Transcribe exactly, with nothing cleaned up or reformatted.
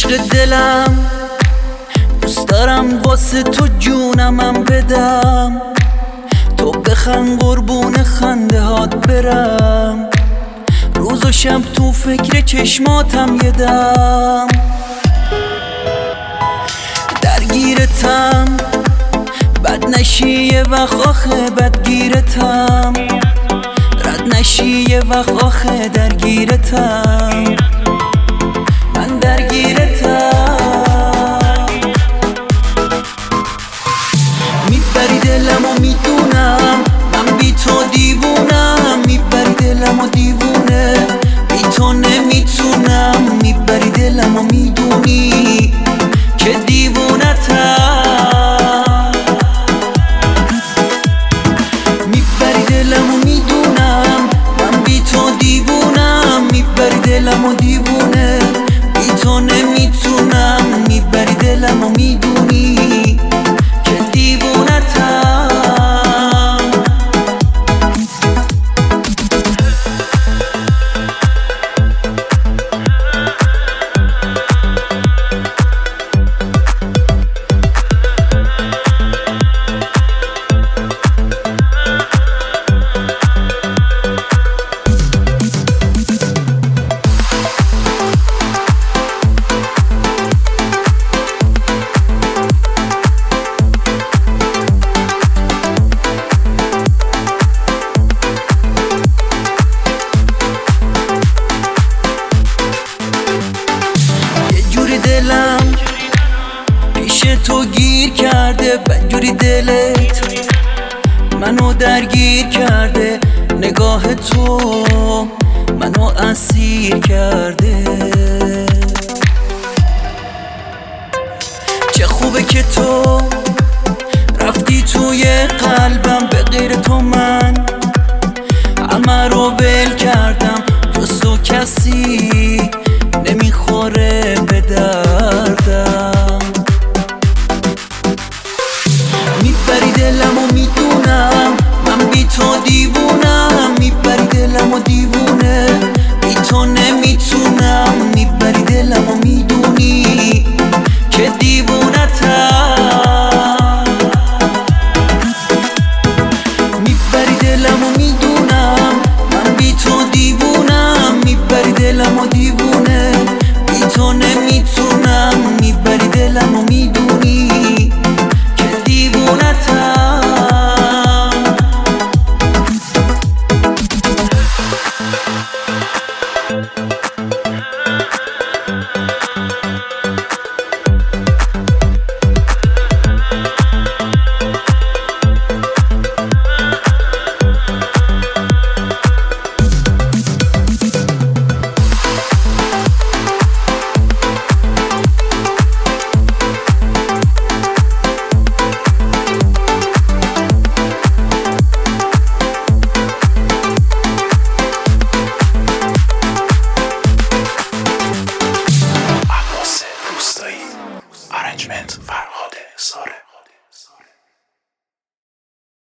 عشق دلم دوست دارم واسه تو جونمم بدم، تو بخند قربون خنده هات برم، روز و شب تو فکر چشماتم یه دم. درگیرتم بد نشی یه وقت آخه بدگیرتم، رد نشی یه وقت آخه درگیرتم، من درگیرتم. میبری دلم و میدونم من بی تو دیوونم، میبری دلم و دیوونه بی تو نمیتونم، میبری دلم و میدونی که دیوونتم. میبری دلم و میدونم من بی تو دیوونم، میبری دلم و دیوونه بی تو نمیتونم، میبری دلم و میدونی که دیوونتم. دلم پیش تو گیر کرده، بدجوری دلت منو درگیر کرده، نگاه تو منو اسیر کرده. چه خوبه که تو رفتی توی قلبم، به غیر تو من همه رو ول کردم، جز تو کسی نمیخوره به دردم. میبری دلم و میدونم من بی تو دیوونم، میبری دلم و دیوونه بی تو نمیتونم، میبری دلم و میدونی که دیوونتم. میبری دلم و میدونم من بی تو دیوونم، میبری دلم و دیوونه بی تو نمیتونم، میبری دلم و میدونی